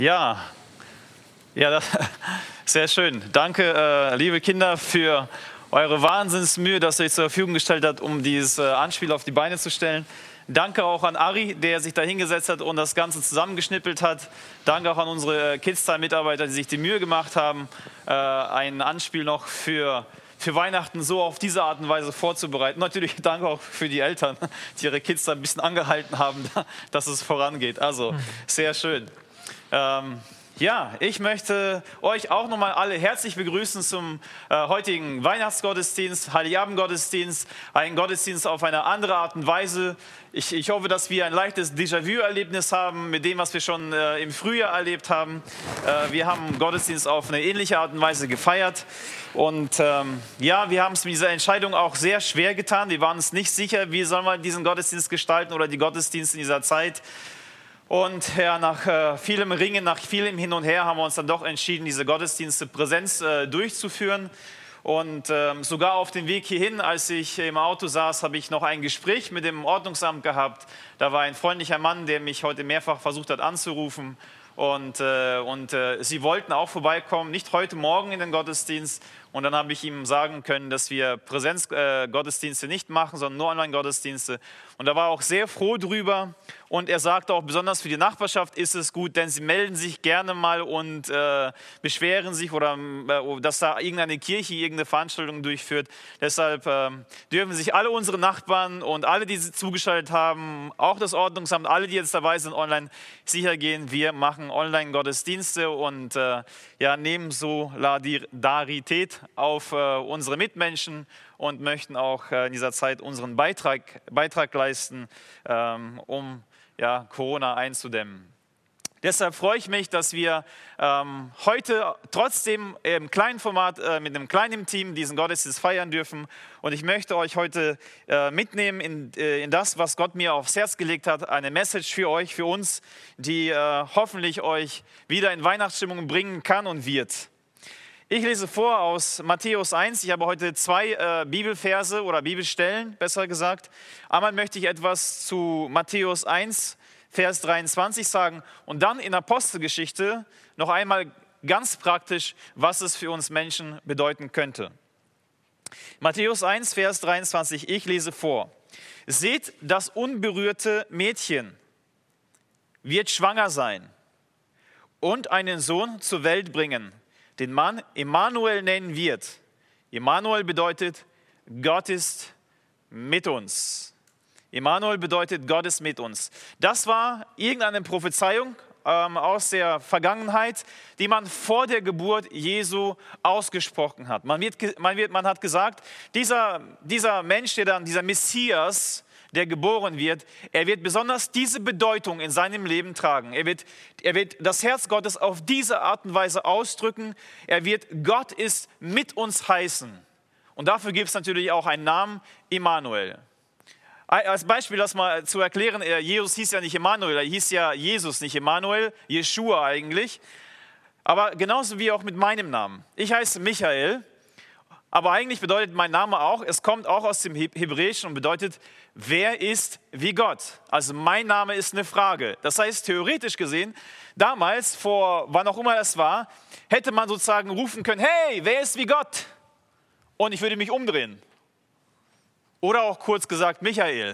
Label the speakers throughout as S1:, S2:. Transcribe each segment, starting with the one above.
S1: Ja, ja, sehr schön. Danke, liebe Kinder, für eure Wahnsinnsmühe, dass ihr euch zur Verfügung gestellt habt, um dieses Anspiel auf die Beine zu stellen. Danke auch an Ari, der sich da hingesetzt hat und das Ganze zusammengeschnippelt hat. Danke auch an unsere Kids-Time-Mitarbeiter, die sich die Mühe gemacht haben, ein Anspiel noch für Weihnachten so auf diese Art und Weise vorzubereiten. Natürlich danke auch für die Eltern, die ihre Kids da ein bisschen angehalten haben, dass es vorangeht. Also sehr schön. Ja, ich möchte euch auch nochmal alle herzlich begrüßen zum heutigen Weihnachtsgottesdienst, Heiligabend-Gottesdienst, ein Gottesdienst auf eine andere Art und Weise. Ich hoffe, dass wir ein leichtes Déjà-vu-Erlebnis haben mit dem, was wir schon im Frühjahr erlebt haben. Wir haben Gottesdienst auf eine ähnliche Art und Weise gefeiert. Und ja, wir haben es mit dieser Entscheidung auch sehr schwer getan. Wir waren uns nicht sicher, wie sollen wir diesen Gottesdienst gestalten oder die Gottesdienste in dieser Zeit. Und ja, nach vielem Ringen, nach vielem Hin und Her haben wir uns dann doch entschieden, diese Gottesdienste Präsenz durchzuführen. Und sogar auf dem Weg hierhin, als ich im Auto saß, habe ich noch ein Gespräch mit dem Ordnungsamt gehabt. Da war ein freundlicher Mann, der mich heute mehrfach versucht hat anzurufen. Und sie wollten auch vorbeikommen, nicht heute Morgen in den Gottesdienst. Und dann habe ich ihm sagen können, dass wir Präsenzgottesdienste nicht machen, sondern nur Online-Gottesdienste. Und er war auch sehr froh drüber. Und er sagte auch, besonders für die Nachbarschaft ist es gut, denn sie melden sich gerne mal und beschweren sich, oder dass da irgendeine Kirche irgendeine Veranstaltung durchführt. Deshalb dürfen sich alle unsere Nachbarn und alle, die zugeschaltet haben, auch das Ordnungsamt, alle, die jetzt dabei sind online, sicher gehen, wir machen Online-Gottesdienste und ja, nehmen Solidarität auf unsere Mitmenschen und möchten auch in dieser Zeit unseren Beitrag leisten, um ja, Corona einzudämmen. Deshalb freue ich mich, dass wir heute trotzdem im kleinen Format mit einem kleinen Team diesen Gottesdienst feiern dürfen. Und ich möchte euch heute mitnehmen in das, was Gott mir aufs Herz gelegt hat. Eine Message für euch, für uns, die hoffentlich euch wieder in Weihnachtsstimmung bringen kann und wird. Ich lese vor aus Matthäus 1. Ich habe heute zwei Bibelverse oder Bibelstellen, besser gesagt. Einmal möchte ich etwas zu Matthäus 1, Vers 23 sagen und dann in Apostelgeschichte noch einmal ganz praktisch, was es für uns Menschen bedeuten könnte. Matthäus 1, Vers 23, ich lese vor. Seht, das unberührte Mädchen wird schwanger sein und einen Sohn zur Welt bringen, den man Immanuel nennen wird. Immanuel bedeutet, Gott ist mit uns. Immanuel bedeutet, Gott ist mit uns. Das war irgendeine Prophezeiung aus der Vergangenheit, die man vor der Geburt Jesu ausgesprochen hat. Man hat gesagt, dieser Mensch, dieser Messias, der geboren wird, er wird besonders diese Bedeutung in seinem Leben tragen. Er wird das Herz Gottes auf diese Art und Weise ausdrücken. Er wird Gott ist mit uns heißen. Und dafür gibt es natürlich auch einen Namen, Immanuel. Als Beispiel, das mal zu erklären, Jesus hieß ja nicht Immanuel, er hieß ja Jesus, nicht Immanuel, Jeschua eigentlich. Aber genauso wie auch mit meinem Namen. Ich heiße Michael, aber eigentlich bedeutet mein Name auch, es kommt auch aus dem Hebräischen und bedeutet, wer ist wie Gott? Also mein Name ist eine Frage. Das heißt, theoretisch gesehen, damals, vor wann auch immer es war, hätte man sozusagen rufen können, hey, wer ist wie Gott? Und ich würde mich umdrehen. Oder auch kurz gesagt, Michael.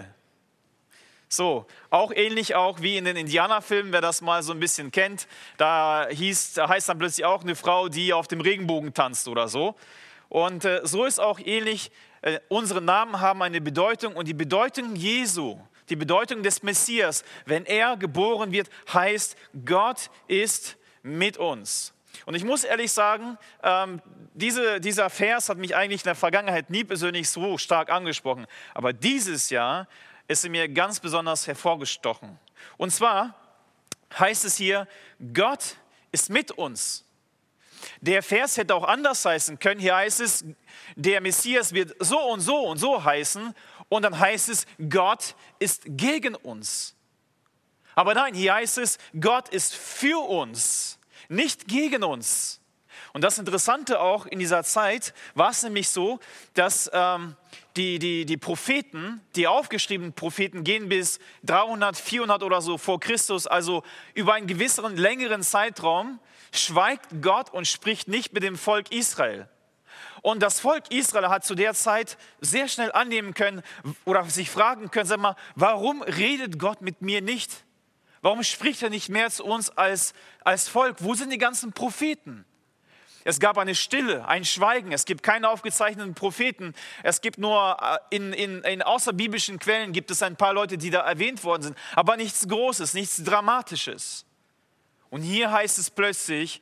S1: So, auch ähnlich auch wie in den Indianerfilmen, wer das mal so ein bisschen kennt. Da heißt dann plötzlich auch eine Frau, die auf dem Regenbogen tanzt oder so. Und so ist auch ähnlich, unsere Namen haben eine Bedeutung und die Bedeutung Jesu, die Bedeutung des Messias, wenn er geboren wird, heißt, Gott ist mit uns. Und ich muss ehrlich sagen, dieser Vers hat mich eigentlich in der Vergangenheit nie persönlich so stark angesprochen. Aber dieses Jahr ist er mir ganz besonders hervorgestochen. Und zwar heißt es hier, Gott ist mit uns. Der Vers hätte auch anders heißen können. Hier heißt es, der Messias wird so und so und so heißen. Und dann heißt es, Gott ist gegen uns. Aber nein, hier heißt es, Gott ist für uns, nicht gegen uns. Und das Interessante auch in dieser Zeit war es nämlich so, dass die Propheten, die aufgeschriebenen Propheten gehen bis 300, 400 oder so vor Christus, also über einen gewissen längeren Zeitraum, schweigt Gott und spricht nicht mit dem Volk Israel. Und das Volk Israel hat zu der Zeit sehr schnell annehmen können oder sich fragen können, sag mal, warum redet Gott mit mir nicht? Warum spricht er nicht mehr zu uns als Volk? Wo sind die ganzen Propheten? Es gab eine Stille, ein Schweigen. Es gibt keine aufgezeichneten Propheten. Es gibt nur in außerbiblischen Quellen gibt es ein paar Leute, die da erwähnt worden sind. Aber nichts Großes, nichts Dramatisches. Und hier heißt es plötzlich,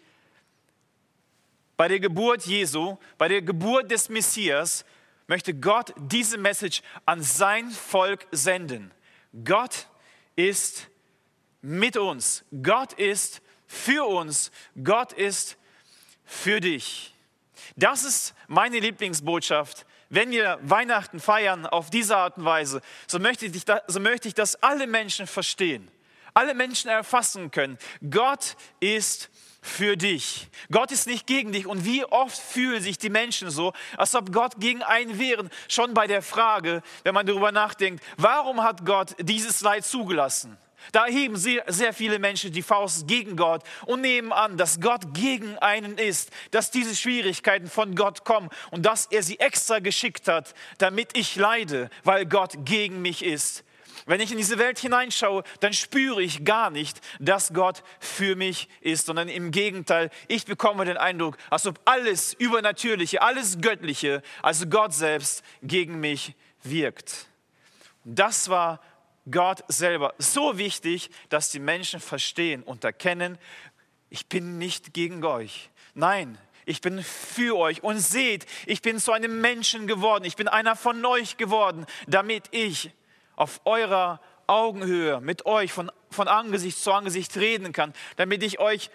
S1: bei der Geburt Jesu, bei der Geburt des Messias, möchte Gott diese Message an sein Volk senden. Gott ist mit uns. Gott ist für uns. Gott ist für dich. Das ist meine Lieblingsbotschaft. Wenn wir Weihnachten feiern auf diese Art und Weise, so möchte ich, dass alle Menschen verstehen, alle Menschen erfassen können. Gott ist für dich. Gott ist nicht gegen dich. Und wie oft fühlen sich die Menschen so, als ob Gott gegen einen wäre. Schon bei der Frage, wenn man darüber nachdenkt, warum hat Gott dieses Leid zugelassen? Da heben sehr viele Menschen die Faust gegen Gott und nehmen an, dass Gott gegen einen ist, dass diese Schwierigkeiten von Gott kommen und dass er sie extra geschickt hat, damit ich leide, weil Gott gegen mich ist. Wenn ich in diese Welt hineinschaue, dann spüre ich gar nicht, dass Gott für mich ist, sondern im Gegenteil, ich bekomme den Eindruck, als ob alles Übernatürliche, alles Göttliche, also Gott selbst, gegen mich wirkt. Und das war Gott selber so wichtig, dass die Menschen verstehen und erkennen, ich bin nicht gegen euch. Nein, ich bin für euch. Und seht, ich bin zu einem Menschen geworden. Ich bin einer von euch geworden, damit ich auf eurer Augenhöhe mit euch von Angesicht zu Angesicht reden kann, damit ich euch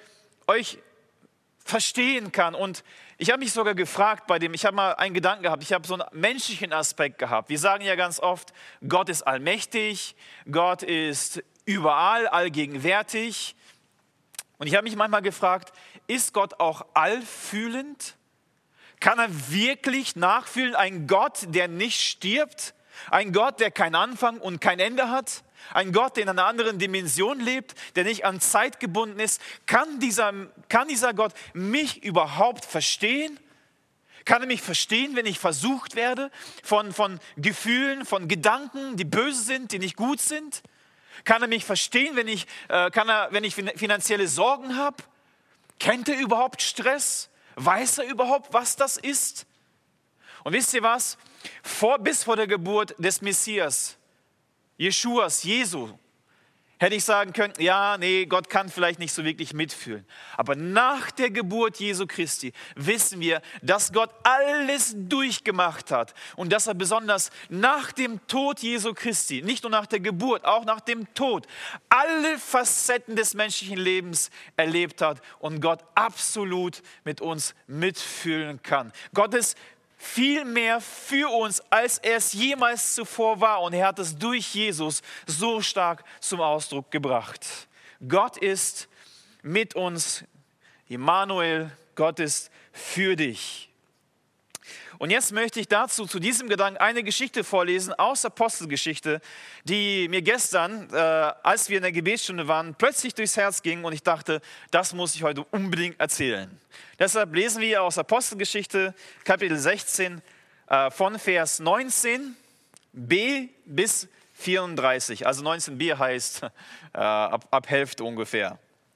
S1: verstehen kann. Und ich habe mich sogar gefragt ich habe mal einen Gedanken gehabt, ich habe so einen menschlichen Aspekt gehabt. Wir sagen ja ganz oft, Gott ist allmächtig, Gott ist überall, allgegenwärtig. Und ich habe mich manchmal gefragt, ist Gott auch allfühlend? Kann er wirklich nachfühlen? Ein Gott, der nicht stirbt? Ein Gott, der keinen Anfang und kein Ende hat? Ein Gott, der in einer anderen Dimension lebt, der nicht an Zeit gebunden ist? Kann dieser Gott mich überhaupt verstehen? Kann er mich verstehen, wenn ich versucht werde von Gefühlen, von Gedanken, die böse sind, die nicht gut sind? Kann er mich verstehen, wenn ich finanzielle Sorgen habe? Kennt er überhaupt Stress? Weiß er überhaupt, was das ist? Und wisst ihr was? Bis vor der Geburt des Messias, Jeschuas, Jesu, hätte ich sagen können, ja, nee, Gott kann vielleicht nicht so wirklich mitfühlen. Aber nach der Geburt Jesu Christi wissen wir, dass Gott alles durchgemacht hat und dass er besonders nach dem Tod Jesu Christi, nicht nur nach der Geburt, auch nach dem Tod, alle Facetten des menschlichen Lebens erlebt hat und Gott absolut mit uns mitfühlen kann. Gott ist viel mehr für uns, als er es jemals zuvor war. Und er hat es durch Jesus so stark zum Ausdruck gebracht. Gott ist mit uns, Immanuel, Gott ist für dich. Und jetzt möchte ich zu diesem Gedanken eine Geschichte vorlesen aus Apostelgeschichte, die mir gestern, als wir in der Gebetsstunde waren, plötzlich durchs Herz ging und ich dachte, das muss ich heute unbedingt erzählen. Deshalb lesen wir aus Apostelgeschichte, Kapitel 16, von Vers 19b bis 34. Also 19b heißt ab Hälfte ungefähr.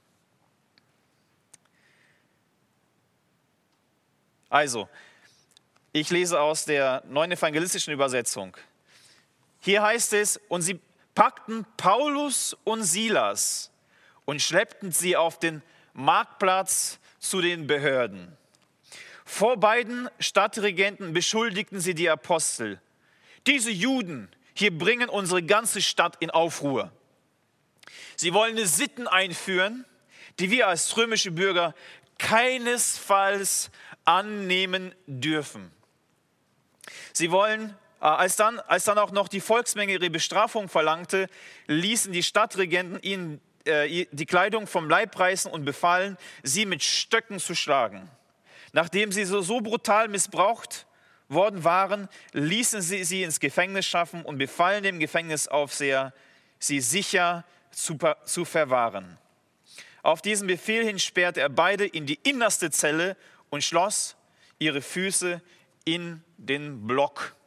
S1: Also, ich lese aus der Neuen Evangelistischen Übersetzung. Hier heißt es, und sie packten Paulus und Silas und schleppten sie auf den Marktplatz zu den Behörden. Vor beiden Stadtregenten beschuldigten sie die Apostel. Diese Juden hier bringen unsere ganze Stadt in Aufruhr. Sie wollen Sitten einführen, die wir als römische Bürger keinesfalls annehmen dürfen. Sie wollen, als dann auch noch die Volksmenge ihre Bestrafung verlangte, ließen die Stadtregenten ihnen die Kleidung vom Leib reißen und befahlen, sie mit Stöcken zu schlagen. Nachdem sie so brutal missbraucht worden waren, ließen sie sie ins Gefängnis schaffen und befahlen dem Gefängnisaufseher, sie sicher zu verwahren. Auf diesen Befehl hin sperrte er beide in die innerste Zelle und schloss ihre Füße in den Block.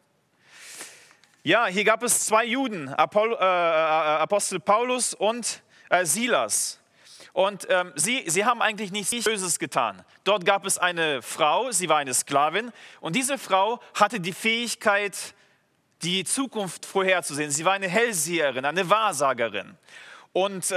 S1: Ja, hier gab es zwei Juden, Apostel Paulus und Silas. Und sie haben eigentlich nichts Böses getan. Dort gab es eine Frau, sie war eine Sklavin. Und diese Frau hatte die Fähigkeit, die Zukunft vorherzusehen. Sie war eine Hellseherin, eine Wahrsagerin. Und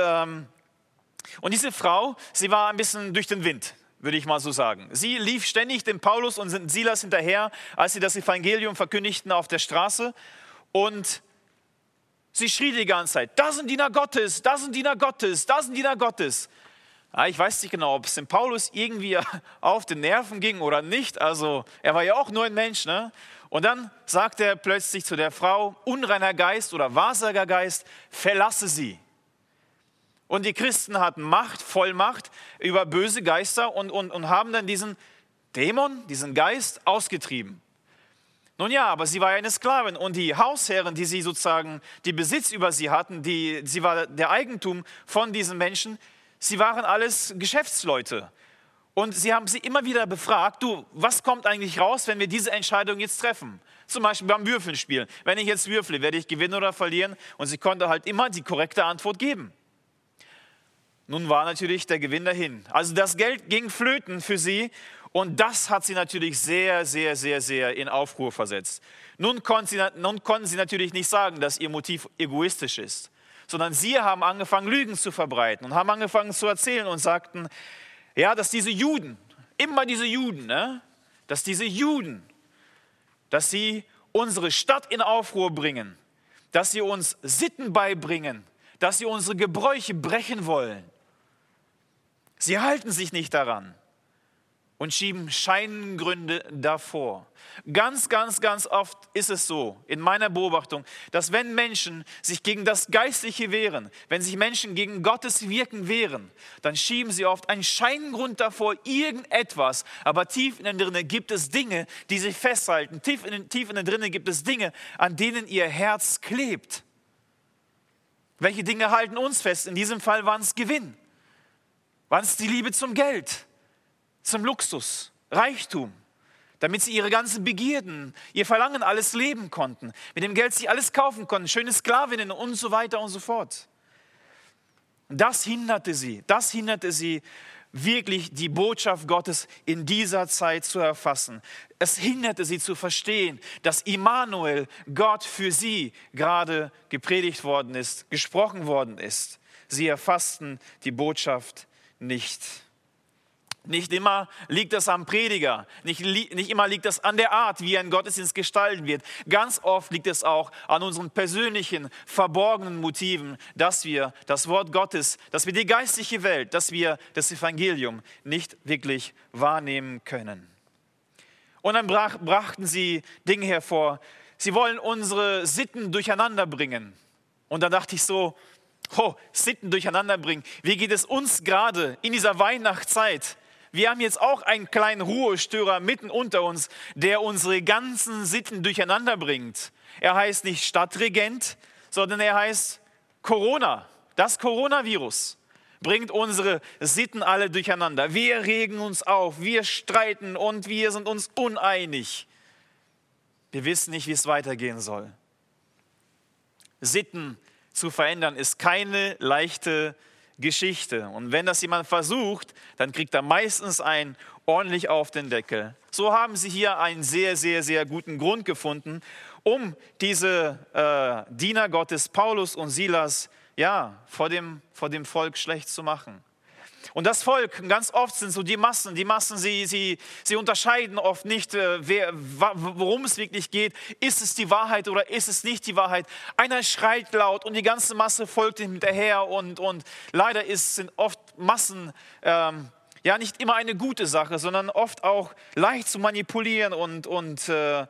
S1: diese Frau, sie war ein bisschen durch den Wind, würde ich mal so sagen. Sie lief ständig dem Paulus und Silas hinterher, als sie das Evangelium verkündigten auf der Straße. Und sie schrie die ganze Zeit, das sind Diener Gottes, das sind Diener Gottes, das sind Diener Gottes. Ja, ich weiß nicht genau, ob es dem Paulus irgendwie auf den Nerven ging oder nicht. Also er war ja auch nur ein Mensch. Ne? Und dann sagt er plötzlich zu der Frau, unreiner Geist oder Wahrsagergeist, verlasse sie. Und die Christen hatten Macht, Vollmacht über böse Geister und haben dann diesen Dämon, diesen Geist ausgetrieben. Nun ja, aber sie war ja eine Sklavin und die Hausherren, die sie sozusagen, die Besitz über sie hatten, sie war der Eigentum von diesen Menschen, sie waren alles Geschäftsleute. Und sie haben sie immer wieder befragt, du, was kommt eigentlich raus, wenn wir diese Entscheidung jetzt treffen? Zum Beispiel beim Würfeln spielen. Wenn ich jetzt würfle, werde ich gewinnen oder verlieren? Und sie konnte halt immer die korrekte Antwort geben. Nun war natürlich der Gewinn dahin. Also das Geld ging flöten für sie. Und das hat sie natürlich sehr, sehr, sehr, sehr in Aufruhr versetzt. Nun konnten sie natürlich nicht sagen, dass ihr Motiv egoistisch ist, sondern sie haben angefangen, Lügen zu verbreiten und haben angefangen zu erzählen und sagten, ja, dass diese Juden, immer diese Juden, ne, dass sie unsere Stadt in Aufruhr bringen, dass sie uns Sitten beibringen, dass sie unsere Gebräuche brechen wollen. Sie halten sich nicht daran. Und schieben Scheingründe davor. Ganz, ganz, ganz oft ist es so, in meiner Beobachtung, dass wenn Menschen sich gegen das Geistliche wehren, wenn sich Menschen gegen Gottes Wirken wehren, dann schieben sie oft einen Scheingrund davor, irgendetwas. Aber tief innen drinne gibt es Dinge, die sie festhalten. Tief innen drinne gibt es Dinge, an denen ihr Herz klebt. Welche Dinge halten uns fest? In diesem Fall waren es Gewinn. Waren es die Liebe zum Geld? Zum Luxus, Reichtum, damit sie ihre ganzen Begierden, ihr Verlangen alles leben konnten, mit dem Geld sich alles kaufen konnten, schöne Sklavinnen und so weiter und so fort. Das hinderte sie wirklich die Botschaft Gottes in dieser Zeit zu erfassen. Es hinderte sie zu verstehen, dass Immanuel, Gott für sie gerade gepredigt worden ist, gesprochen worden ist. Sie erfassten die Botschaft nicht. Nicht immer liegt es am Prediger, nicht immer liegt es an der Art, wie ein Gottesdienst gestaltet wird. Ganz oft liegt es auch an unseren persönlichen, verborgenen Motiven, dass wir das Wort Gottes, dass wir die geistliche Welt, dass wir das Evangelium nicht wirklich wahrnehmen können. Und dann brachten sie Dinge hervor. Sie wollen unsere Sitten durcheinander bringen. Und dann dachte ich so, Sitten durcheinander bringen. Wie geht es uns gerade in dieser Weihnachtszeit? Wir haben jetzt auch einen kleinen Ruhestörer mitten unter uns, der unsere ganzen Sitten durcheinander bringt. Er heißt nicht Stadtregent, sondern er heißt Corona. Das Coronavirus bringt unsere Sitten alle durcheinander. Wir regen uns auf, wir streiten und wir sind uns uneinig. Wir wissen nicht, wie es weitergehen soll. Sitten zu verändern ist keine leichte Geschichte. Und wenn das jemand versucht, dann kriegt er meistens einen ordentlich auf den Deckel. So haben sie hier einen sehr, sehr, sehr guten Grund gefunden, um diese Diener Gottes, Paulus und Silas, vor dem Volk schlecht zu machen. Und das Volk, ganz oft sind so die Massen, sie unterscheiden oft nicht, worum es wirklich geht. Ist es die Wahrheit oder ist es nicht die Wahrheit? Einer schreit laut und die ganze Masse folgt ihm hinterher und leider sind oft Massen nicht immer eine gute Sache, sondern oft auch leicht zu manipulieren und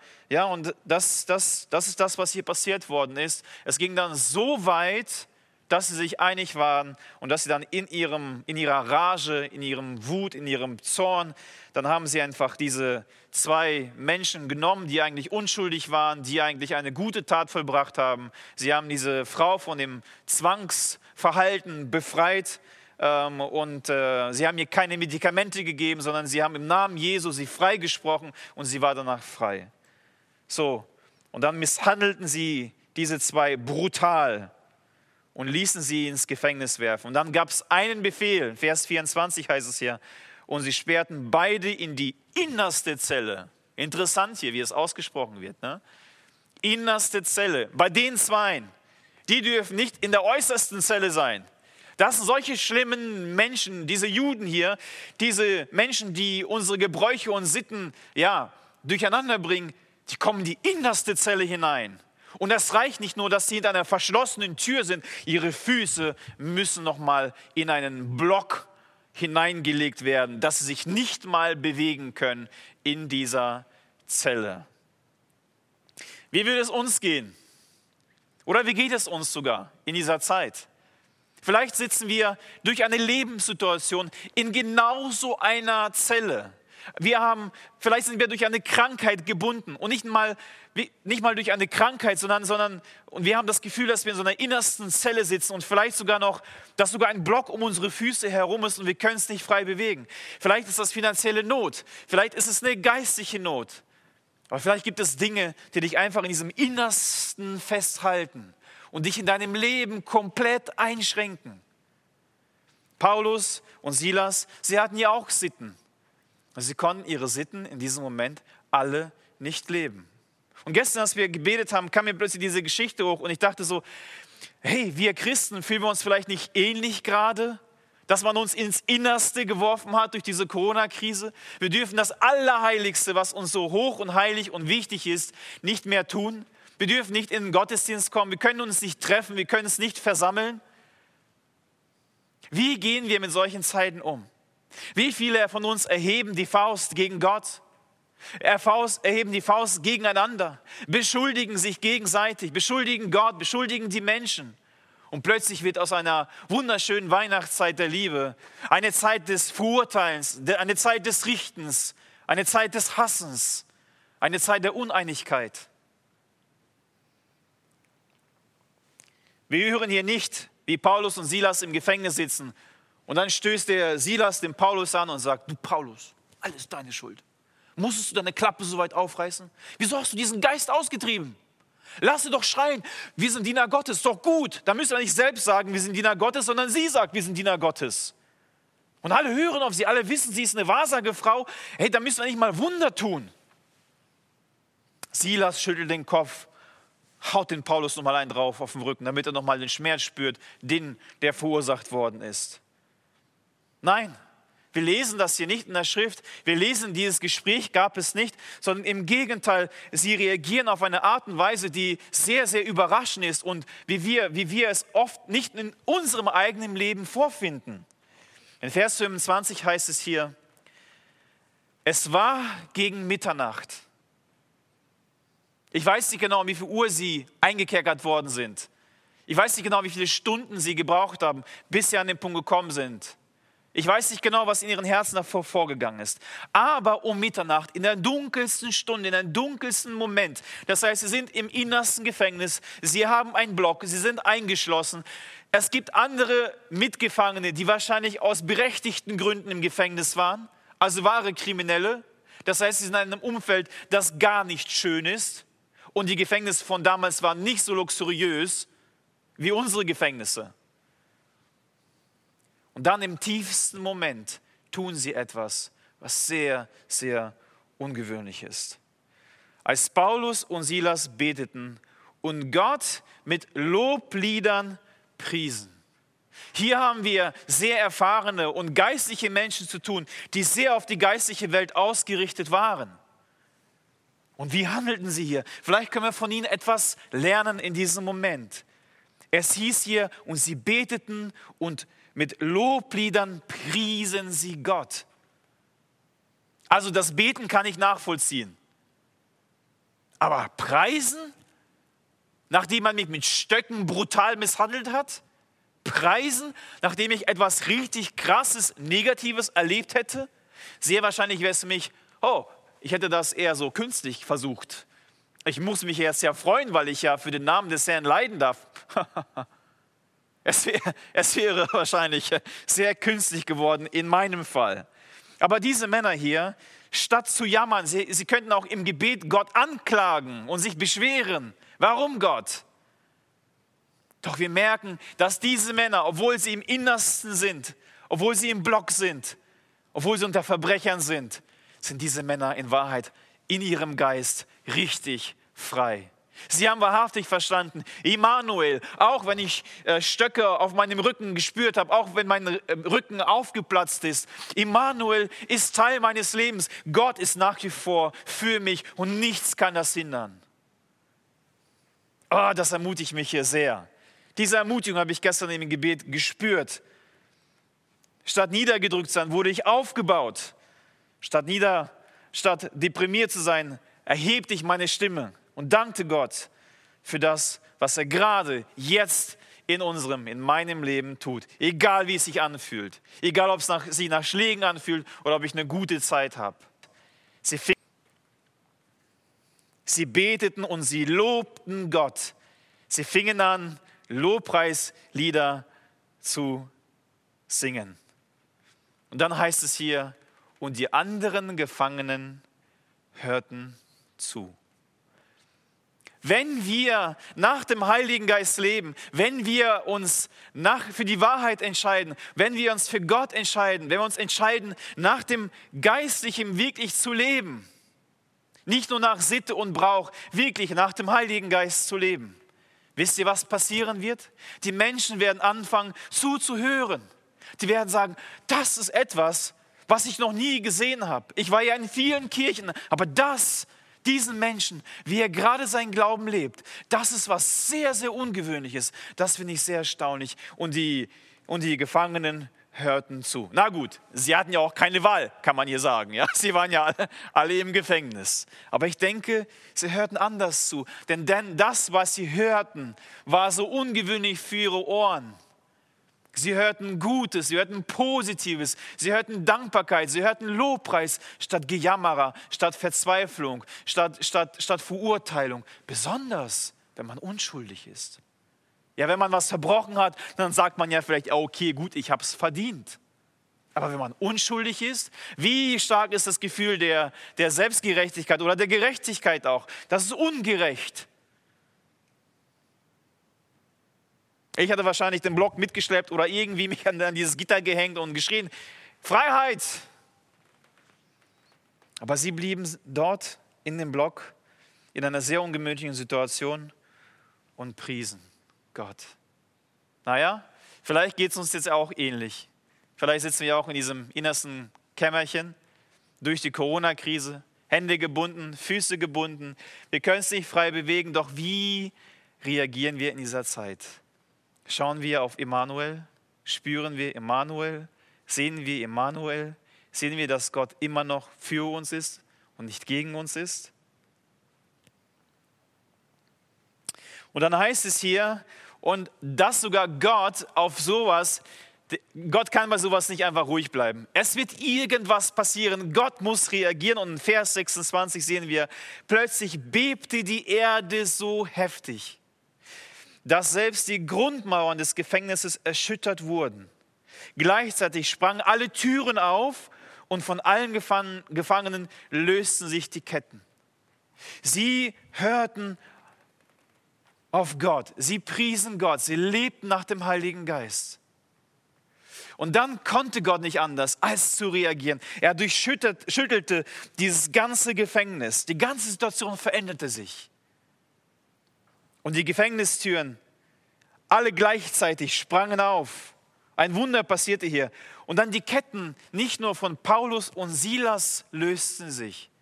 S1: das ist das, was hier passiert worden ist. Es ging dann so weit, dass sie sich einig waren und dass sie dann in ihrer Rage, in ihrem Wut, in ihrem Zorn, dann haben sie einfach diese zwei Menschen genommen, die eigentlich unschuldig waren, die eigentlich eine gute Tat vollbracht haben. Sie haben diese Frau von dem Zwangsverhalten befreit und sie haben ihr keine Medikamente gegeben, sondern sie haben im Namen Jesu sie freigesprochen und sie war danach frei. So, und dann misshandelten sie diese zwei brutal und ließen sie ins Gefängnis werfen. Und dann gab es einen Befehl, Vers 24 heißt es hier, und sie sperrten beide in die innerste Zelle. Interessant hier, wie es ausgesprochen wird. Ne? Innerste Zelle. Bei den Zweien, die dürfen nicht in der äußersten Zelle sein. Das sind solche schlimmen Menschen, diese Juden hier, diese Menschen, die unsere Gebräuche und Sitten durcheinander bringen, die kommen in die innerste Zelle hinein. Und das reicht nicht nur, dass sie hinter einer verschlossenen Tür sind. Ihre Füße müssen nochmal in einen Block hineingelegt werden, dass sie sich nicht mal bewegen können in dieser Zelle. Wie würde es uns gehen? Oder wie geht es uns sogar in dieser Zeit? Vielleicht sitzen wir durch eine Lebenssituation in genau so einer Zelle. Vielleicht sind wir durch eine Krankheit gebunden und nicht mal durch eine Krankheit, sondern und wir haben das Gefühl, dass wir in so einer innersten Zelle sitzen und vielleicht sogar noch, dass sogar ein Block um unsere Füße herum ist und wir können es nicht frei bewegen. Vielleicht ist das finanzielle Not, vielleicht ist es eine geistliche Not, aber vielleicht gibt es Dinge, die dich einfach in diesem Innersten festhalten und dich in deinem Leben komplett einschränken. Paulus und Silas, sie hatten ja auch Sitten. Sie konnten ihre Sitten in diesem Moment alle nicht leben. Und gestern, als wir gebetet haben, kam mir plötzlich diese Geschichte hoch und ich dachte so, hey, wir Christen, fühlen wir uns vielleicht nicht ähnlich gerade, dass man uns ins Innerste geworfen hat durch diese Corona-Krise? Wir dürfen das Allerheiligste, was uns so hoch und heilig und wichtig ist, nicht mehr tun. Wir dürfen nicht in den Gottesdienst kommen, wir können uns nicht treffen, wir können uns nicht versammeln. Wie gehen wir mit solchen Zeiten um? Wie viele von uns erheben die Faust gegen Gott, erheben die Faust gegeneinander, beschuldigen sich gegenseitig, beschuldigen Gott, beschuldigen die Menschen. Und plötzlich wird aus einer wunderschönen Weihnachtszeit der Liebe eine Zeit des Verurteilens, eine Zeit des Richtens, eine Zeit des Hassens, eine Zeit der Uneinigkeit. Wir hören hier nicht, wie Paulus und Silas im Gefängnis sitzen. Und dann stößt der Silas den Paulus an und sagt, du Paulus, alles deine Schuld. Musstest du deine Klappe so weit aufreißen? Wieso hast du diesen Geist ausgetrieben? Lass sie doch schreien, wir sind Diener Gottes, ist doch gut. Da müsst ihr nicht selbst sagen, wir sind Diener Gottes, sondern sie sagt, wir sind Diener Gottes. Und alle hören auf sie, alle wissen, sie ist eine Wahrsagefrau. Hey, da müssen wir nicht mal Wunder tun. Silas schüttelt den Kopf, haut den Paulus nochmal einen drauf auf den Rücken, damit er nochmal den Schmerz spürt, der verursacht worden ist. Nein, wir lesen das hier nicht in der Schrift, wir lesen, dieses Gespräch gab es nicht, sondern im Gegenteil, sie reagieren auf eine Art und Weise, die sehr, sehr überraschend ist und wie wir es oft nicht in unserem eigenen Leben vorfinden. In Vers 25 heißt es hier, es war gegen Mitternacht. Ich weiß nicht genau, um wie viel Uhr sie eingekerkert worden sind. Ich weiß nicht genau, wie viele Stunden sie gebraucht haben, bis sie an den Punkt gekommen sind. Ich weiß nicht genau, was in ihren Herzen davor vorgegangen ist. Aber um Mitternacht, in der dunkelsten Stunde, in einem dunkelsten Moment, das heißt, sie sind im innersten Gefängnis, sie haben einen Block, sie sind eingeschlossen. Es gibt andere Mitgefangene, die wahrscheinlich aus berechtigten Gründen im Gefängnis waren, also wahre Kriminelle. Das heißt, sie sind in einem Umfeld, das gar nicht schön ist. Und die Gefängnisse von damals waren nicht so luxuriös wie unsere Gefängnisse. Und dann im tiefsten Moment tun sie etwas, was sehr, sehr ungewöhnlich ist. Als Paulus und Silas beteten und Gott mit Lobliedern priesen. Hier haben wir sehr erfahrene und geistliche Menschen zu tun, die sehr auf die geistliche Welt ausgerichtet waren. Und wie handelten sie hier? Vielleicht können wir von ihnen etwas lernen in diesem Moment. Es hieß hier, und sie beteten und mit Lobliedern priesen sie Gott. Also das Beten kann ich nachvollziehen. Aber preisen, nachdem man mich mit Stöcken brutal misshandelt hat? preisen, nachdem ich etwas richtig Krasses, Negatives erlebt hätte? Sehr wahrscheinlich wäre es für mich, ich hätte das eher so künstlich versucht. Ich muss mich jetzt ja freuen, weil ich ja für den Namen des Herrn leiden darf. Es wäre wahrscheinlich sehr künstlich geworden in meinem Fall. Aber diese Männer hier, statt zu jammern, sie könnten auch im Gebet Gott anklagen und sich beschweren. Warum Gott? Doch wir merken, dass diese Männer, obwohl sie im Innersten sind, obwohl sie im Block sind, obwohl sie unter Verbrechern sind diese Männer in Wahrheit in ihrem Geist richtig frei. Sie haben wahrhaftig verstanden, Immanuel, auch wenn ich Stöcke auf meinem Rücken gespürt habe, auch wenn mein Rücken aufgeplatzt ist, Immanuel ist Teil meines Lebens. Gott ist nach wie vor für mich und nichts kann das hindern. Das ermutigt mich hier sehr. Diese Ermutigung habe ich gestern im Gebet gespürt. Statt niedergedrückt zu sein, wurde ich aufgebaut. Statt deprimiert zu sein, erhebte ich meine Stimme und dankte Gott für das, was er gerade jetzt in meinem Leben tut. Egal wie es sich anfühlt. Egal ob es sich nach Schlägen anfühlt oder ob ich eine gute Zeit habe. Sie beteten und sie lobten Gott. Sie fingen an, Lobpreislieder zu singen. Und dann heißt es hier, und die anderen Gefangenen hörten zu. Wenn wir nach dem Heiligen Geist leben, wenn wir uns für die Wahrheit entscheiden, wenn wir uns für Gott entscheiden, wenn wir uns entscheiden, nach dem Geistlichen wirklich zu leben, nicht nur nach Sitte und Brauch, wirklich nach dem Heiligen Geist zu leben, wisst ihr, was passieren wird? Die Menschen werden anfangen zuzuhören. Die werden sagen, das ist etwas, was ich noch nie gesehen habe. Ich war ja in vielen Kirchen, aber diesen Menschen, wie er gerade seinen Glauben lebt, das ist was sehr, sehr Ungewöhnliches. Das finde ich sehr erstaunlich. Und die Gefangenen hörten zu. Na gut, sie hatten ja auch keine Wahl, kann man hier sagen. Ja? Sie waren ja alle im Gefängnis. Aber ich denke, sie hörten anders zu. Denn das, was sie hörten, war so ungewöhnlich für ihre Ohren. Sie hörten Gutes, sie hörten Positives, sie hörten Dankbarkeit, sie hörten Lobpreis statt Gejammerer, statt Verzweiflung, statt Verurteilung. Besonders, wenn man unschuldig ist. Ja, wenn man was verbrochen hat, dann sagt man ja vielleicht, okay, gut, ich habe es verdient. Aber wenn man unschuldig ist, wie stark ist das Gefühl der Selbstgerechtigkeit oder der Gerechtigkeit auch? Das ist ungerecht. Ich hatte wahrscheinlich den Block mitgeschleppt oder irgendwie mich an dieses Gitter gehängt und geschrien, Freiheit! Aber sie blieben dort in dem Block in einer sehr ungemütlichen Situation und priesen Gott. Naja, vielleicht geht es uns jetzt auch ähnlich. Vielleicht sitzen wir auch in diesem innersten Kämmerchen durch die Corona-Krise, Hände gebunden, Füße gebunden. Wir können es nicht frei bewegen, doch wie reagieren wir in dieser Zeit? Schauen wir auf Immanuel? Spüren wir Immanuel? Sehen wir Immanuel? Sehen wir, dass Gott immer noch für uns ist und nicht gegen uns ist? Und dann heißt es hier, und dass sogar Gott Gott kann bei sowas nicht einfach ruhig bleiben. Es wird irgendwas passieren. Gott muss reagieren. Und in Vers 26 sehen wir, plötzlich bebte die Erde so heftig, dass selbst die Grundmauern des Gefängnisses erschüttert wurden. Gleichzeitig sprangen alle Türen auf und von allen Gefangenen lösten sich die Ketten. Sie hörten auf Gott, sie priesen Gott, sie lebten nach dem Heiligen Geist. Und dann konnte Gott nicht anders, als zu reagieren. Er durchschüttelte dieses ganze Gefängnis. Die ganze Situation veränderte sich. Und die Gefängnistüren, alle gleichzeitig sprangen auf. Ein Wunder passierte hier. Und dann die Ketten, nicht nur von Paulus und Silas lösten sich,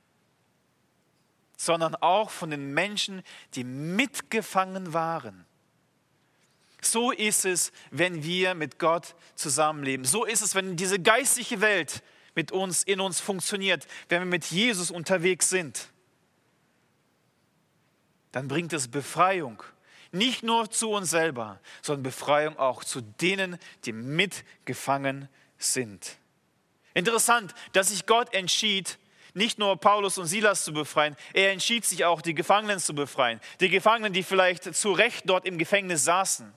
S1: sondern auch von den Menschen, die mitgefangen waren. So ist es, wenn wir mit Gott zusammenleben. So ist es, wenn diese geistliche Welt in uns funktioniert, wenn wir mit Jesus unterwegs sind. Dann bringt es Befreiung. Nicht nur zu uns selber, sondern Befreiung auch zu denen, die mitgefangen sind. Interessant, dass sich Gott entschied, nicht nur Paulus und Silas zu befreien, er entschied sich auch, die Gefangenen zu befreien. Die Gefangenen, die vielleicht zu Recht dort im Gefängnis saßen.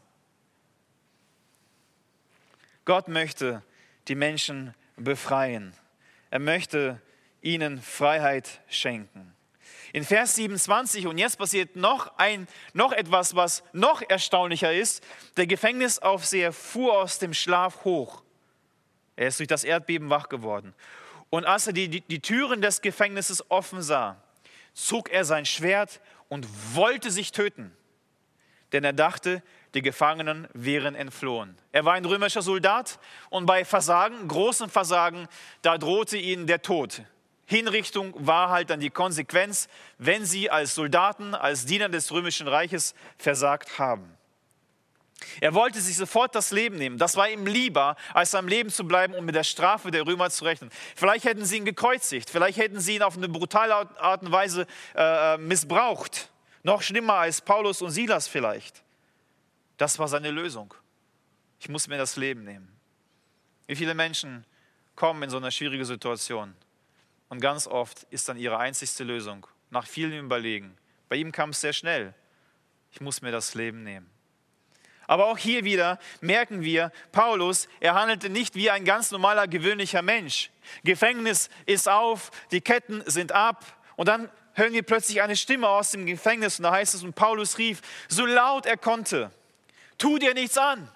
S1: Gott möchte die Menschen befreien. Er möchte ihnen Freiheit schenken. In Vers 27, und jetzt passiert noch etwas, was noch erstaunlicher ist. Der Gefängnisaufseher fuhr aus dem Schlaf hoch. Er ist durch das Erdbeben wach geworden. Und als er die Türen des Gefängnisses offen sah, zog er sein Schwert und wollte sich töten. Denn er dachte, die Gefangenen wären entflohen. Er war ein römischer Soldat und bei Versagen, großem Versagen, da drohte ihnen der Tod. Hinrichtung war halt dann die Konsequenz, wenn sie als Soldaten, als Diener des römischen Reiches versagt haben. Er wollte sich sofort das Leben nehmen. Das war ihm lieber, als am Leben zu bleiben und mit der Strafe der Römer zu rechnen. Vielleicht hätten sie ihn gekreuzigt, vielleicht hätten sie ihn auf eine brutale Art und Weise missbraucht. Noch schlimmer als Paulus und Silas vielleicht. Das war seine Lösung. Ich muss mir das Leben nehmen. Wie viele Menschen kommen in so eine schwierige Situation? Und ganz oft ist dann ihre einzigste Lösung, nach vielem Überlegen. Bei ihm kam es sehr schnell. Ich muss mir das Leben nehmen. Aber auch hier wieder merken wir, Paulus, er handelte nicht wie ein ganz normaler, gewöhnlicher Mensch. Gefängnis ist auf, die Ketten sind ab und dann hören wir plötzlich eine Stimme aus dem Gefängnis und da heißt es, und Paulus rief, so laut er konnte, tu dir nichts an.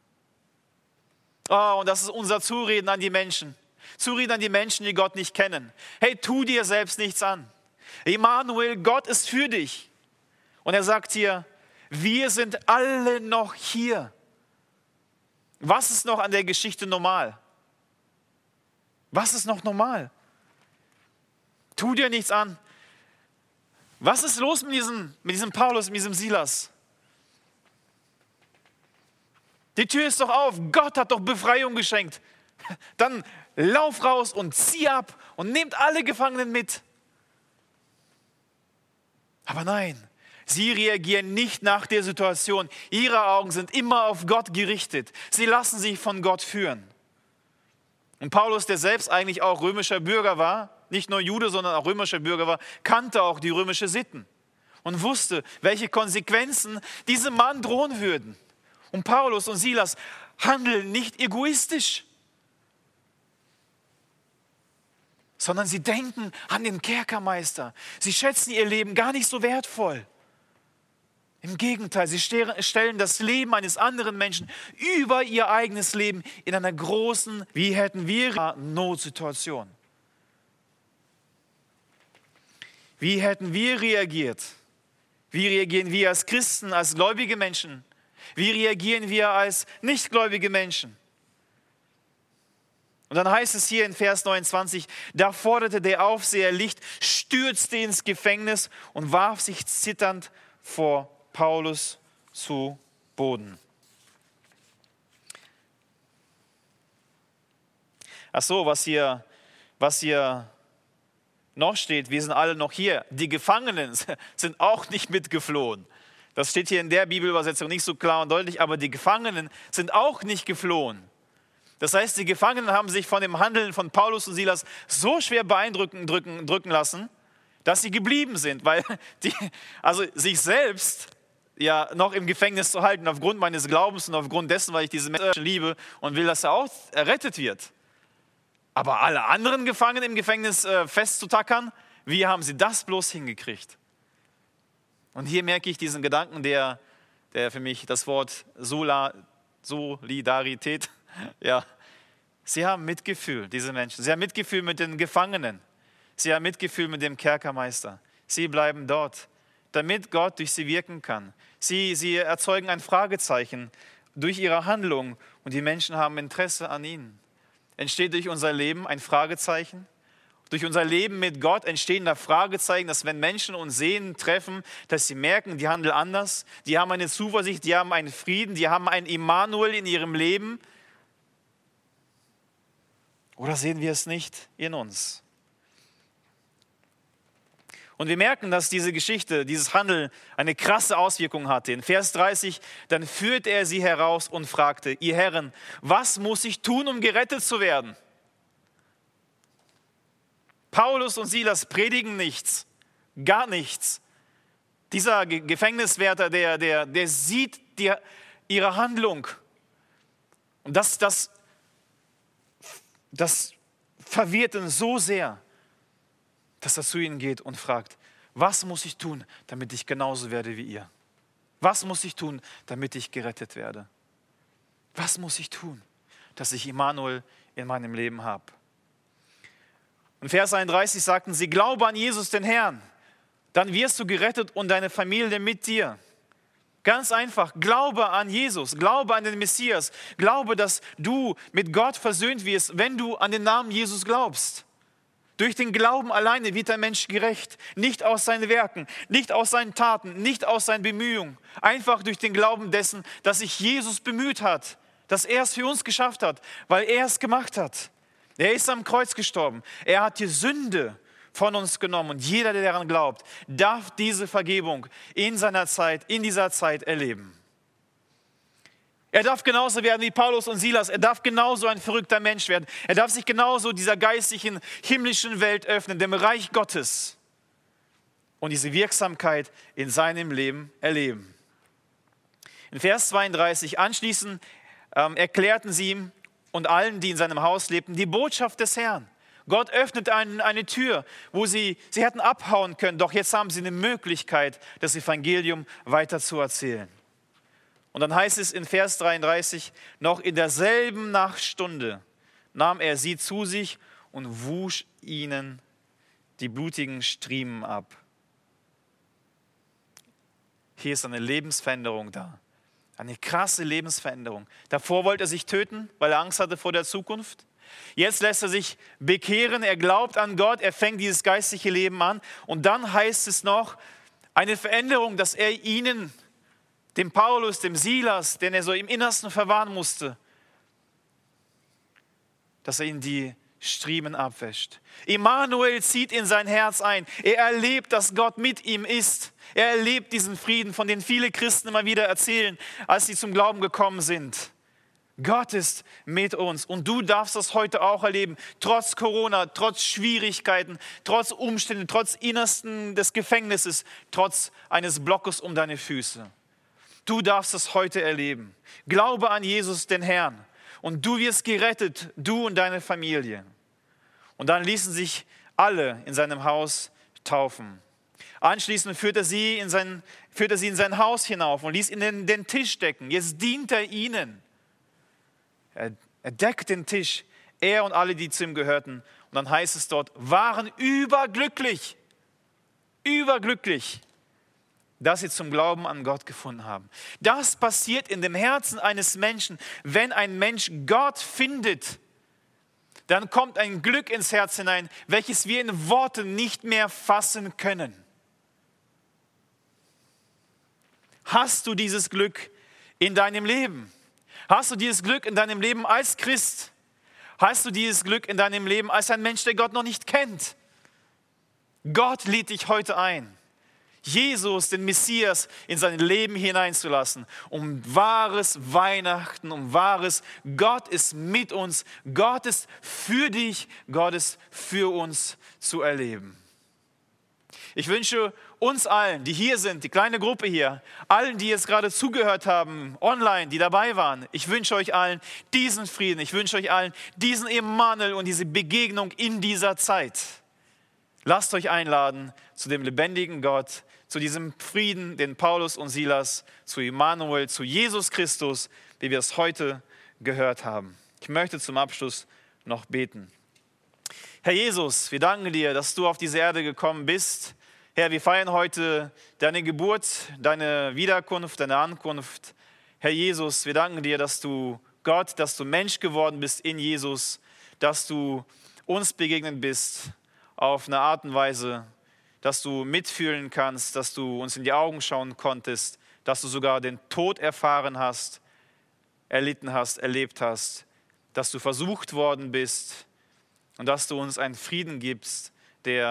S1: Oh, und das ist unser Zureden an die Menschen. Zureden an die Menschen, die Gott nicht kennen. Hey, tu dir selbst nichts an. Immanuel, Gott ist für dich. Und er sagt hier, wir sind alle noch hier. Was ist noch an der Geschichte normal? Was ist noch normal? Tu dir nichts an. Was ist los mit diesem Paulus, mit diesem Silas? Die Tür ist doch auf. Gott hat doch Befreiung geschenkt. Dann lauf raus und zieh ab und nehmt alle Gefangenen mit. Aber nein, sie reagieren nicht nach der Situation. Ihre Augen sind immer auf Gott gerichtet. Sie lassen sich von Gott führen. Und Paulus, der selbst eigentlich auch römischer Bürger war, nicht nur Jude, sondern auch römischer Bürger war, kannte auch die römische Sitten und wusste, welche Konsequenzen diesem Mann drohen würden. Und Paulus und Silas handeln nicht egoistisch, sondern sie denken an den Kerkermeister. Sie schätzen ihr Leben gar nicht so wertvoll. Im Gegenteil, sie stellen das Leben eines anderen Menschen über ihr eigenes Leben in einer großen, wie hätten wir, Notsituation. Wie hätten wir reagiert? Wie reagieren wir als Christen, als gläubige Menschen? Wie reagieren wir als nichtgläubige Menschen? Und dann heißt es hier in Vers 29, da forderte der Aufseher Licht, stürzte ins Gefängnis und warf sich zitternd vor Paulus zu Boden. Ach so, was hier noch steht, wir sind alle noch hier. Die Gefangenen sind auch nicht mitgeflohen. Das steht hier in der Bibelübersetzung nicht so klar und deutlich, aber die Gefangenen sind auch nicht geflohen. Das heißt, die Gefangenen haben sich von dem Handeln von Paulus und Silas so schwer drücken lassen, dass sie geblieben sind, weil sich selbst ja noch im Gefängnis zu halten, aufgrund meines Glaubens und aufgrund dessen, weil ich diese Menschen liebe und will, dass er auch errettet wird. Aber alle anderen Gefangenen im Gefängnis festzutackern, wie haben sie das bloß hingekriegt? Und hier merke ich diesen Gedanken, der für mich das Wort Solidarität, ja, sie haben Mitgefühl, diese Menschen. Sie haben Mitgefühl mit den Gefangenen. Sie haben Mitgefühl mit dem Kerkermeister. Sie bleiben dort, damit Gott durch sie wirken kann. Sie erzeugen ein Fragezeichen durch ihre Handlung und die Menschen haben Interesse an ihnen. Entsteht durch unser Leben ein Fragezeichen? Durch unser Leben mit Gott entstehen da Fragezeichen, dass wenn Menschen uns sehen, treffen, dass sie merken, die handeln anders, die haben eine Zuversicht, die haben einen Frieden, die haben ein Immanuel in ihrem Leben. Oder sehen wir es nicht in uns? Und wir merken, dass diese Geschichte, dieses Handeln eine krasse Auswirkung hatte. In Vers 30, dann führte er sie heraus und fragte, ihr Herren, was muss ich tun, um gerettet zu werden? Paulus und Silas predigen nichts, gar nichts. Dieser Gefängniswärter, der sieht ihre Handlung. Und das verwirrt ihn so sehr, dass er zu ihnen geht und fragt, was muss ich tun, damit ich genauso werde wie ihr? Was muss ich tun, damit ich gerettet werde? Was muss ich tun, dass ich Immanuel in meinem Leben habe? Und Vers 31 sagten sie, glaube an Jesus, den Herrn, dann wirst du gerettet und deine Familie mit dir. Ganz einfach, glaube an Jesus, glaube an den Messias, glaube, dass du mit Gott versöhnt wirst, wenn du an den Namen Jesus glaubst. Durch den Glauben alleine wird ein Mensch gerecht, nicht aus seinen Werken, nicht aus seinen Taten, nicht aus seinen Bemühungen. Einfach durch den Glauben dessen, dass sich Jesus bemüht hat, dass er es für uns geschafft hat, weil er es gemacht hat. Er ist am Kreuz gestorben. Er hat die Sünde von uns genommen und jeder, der daran glaubt, darf diese Vergebung in dieser Zeit erleben. Er darf genauso werden wie Paulus und Silas. Er darf genauso ein verrückter Mensch werden. Er darf sich genauso dieser geistlichen, himmlischen Welt öffnen, dem Reich Gottes. Und diese Wirksamkeit in seinem Leben erleben. In Vers 32, anschließend erklärten sie ihm und allen, die in seinem Haus lebten, die Botschaft des Herrn. Gott öffnet eine Tür, wo sie hätten abhauen können, doch jetzt haben sie eine Möglichkeit, das Evangelium weiter zu erzählen. Und dann heißt es in Vers 33, noch in derselben Nachtstunde nahm er sie zu sich und wusch ihnen die blutigen Striemen ab. Hier ist eine Lebensveränderung da. Eine krasse Lebensveränderung. Davor wollte er sich töten, weil er Angst hatte vor der Zukunft. Jetzt lässt er sich bekehren, er glaubt an Gott, er fängt dieses geistliche Leben an. Und dann heißt es noch, eine Veränderung, dass er ihnen, dem Paulus, dem Silas, den er so im Innersten verwahren musste, dass er ihnen die Striemen abwäscht. Immanuel zieht in sein Herz ein. Er erlebt, dass Gott mit ihm ist. Er erlebt diesen Frieden, von dem viele Christen immer wieder erzählen, als sie zum Glauben gekommen sind. Gott ist mit uns und du darfst das heute auch erleben, trotz Corona, trotz Schwierigkeiten, trotz Umständen, trotz Innersten des Gefängnisses, trotz eines Blockes um deine Füße. Du darfst es heute erleben. Glaube an Jesus, den Herrn, und du wirst gerettet, du und deine Familie. Und dann ließen sich alle in seinem Haus taufen. Anschließend führte er sie in sein Haus hinauf und ließ ihnen den Tisch decken. Jetzt dient er ihnen. Er deckt den Tisch, er und alle, die zu ihm gehörten. Und dann heißt es dort, waren überglücklich, dass sie zum Glauben an Gott gefunden haben. Das passiert in dem Herzen eines Menschen. Wenn ein Mensch Gott findet, dann kommt ein Glück ins Herz hinein, welches wir in Worten nicht mehr fassen können. Hast du dieses Glück in deinem Leben? Hast du dieses Glück in deinem Leben als Christ? Hast du dieses Glück in deinem Leben als ein Mensch, der Gott noch nicht kennt? Gott lädt dich heute ein, Jesus, den Messias, in sein Leben hineinzulassen, um wahres Weihnachten, um wahres Gott ist mit uns, Gott ist für dich, Gott ist für uns zu erleben. Ich wünsche uns allen, die hier sind, die kleine Gruppe hier, allen, die jetzt gerade zugehört haben, online, die dabei waren, ich wünsche euch allen diesen Frieden, ich wünsche euch allen diesen Immanuel und diese Begegnung in dieser Zeit. Lasst euch einladen zu dem lebendigen Gott, zu diesem Frieden, den Paulus und Silas, zu Immanuel, zu Jesus Christus, wie wir es heute gehört haben. Ich möchte zum Abschluss noch beten. Herr Jesus, wir danken dir, dass du auf diese Erde gekommen bist. Herr, wir feiern heute deine Geburt, deine Wiederkunft, deine Ankunft. Herr Jesus, wir danken dir, dass du Gott, dass du Mensch geworden bist in Jesus, dass du uns begegnet bist auf eine Art und Weise, dass du mitfühlen kannst, dass du uns in die Augen schauen konntest, dass du sogar den Tod erfahren hast, erlitten hast, erlebt hast, dass du versucht worden bist und dass du uns einen Frieden gibst, der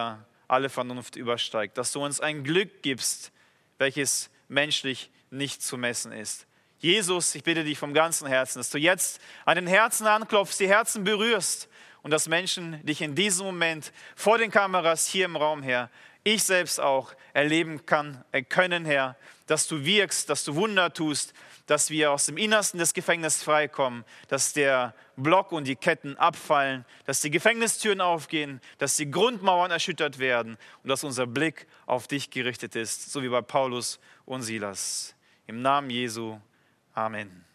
S1: alle Vernunft übersteigt. Dass du uns ein Glück gibst, welches menschlich nicht zu messen ist. Jesus, ich bitte dich vom ganzen Herzen, dass du jetzt an den Herzen anklopfst, die Herzen berührst und dass Menschen dich in diesem Moment vor den Kameras hier im Raum, Herr, ich selbst auch erleben können, Herr, dass du wirkst, dass du Wunder tust, dass wir aus dem Innersten des Gefängnisses freikommen, dass der Block und die Ketten abfallen, dass die Gefängnistüren aufgehen, dass die Grundmauern erschüttert werden und dass unser Blick auf dich gerichtet ist, so wie bei Paulus und Silas. Im Namen Jesu. Amen.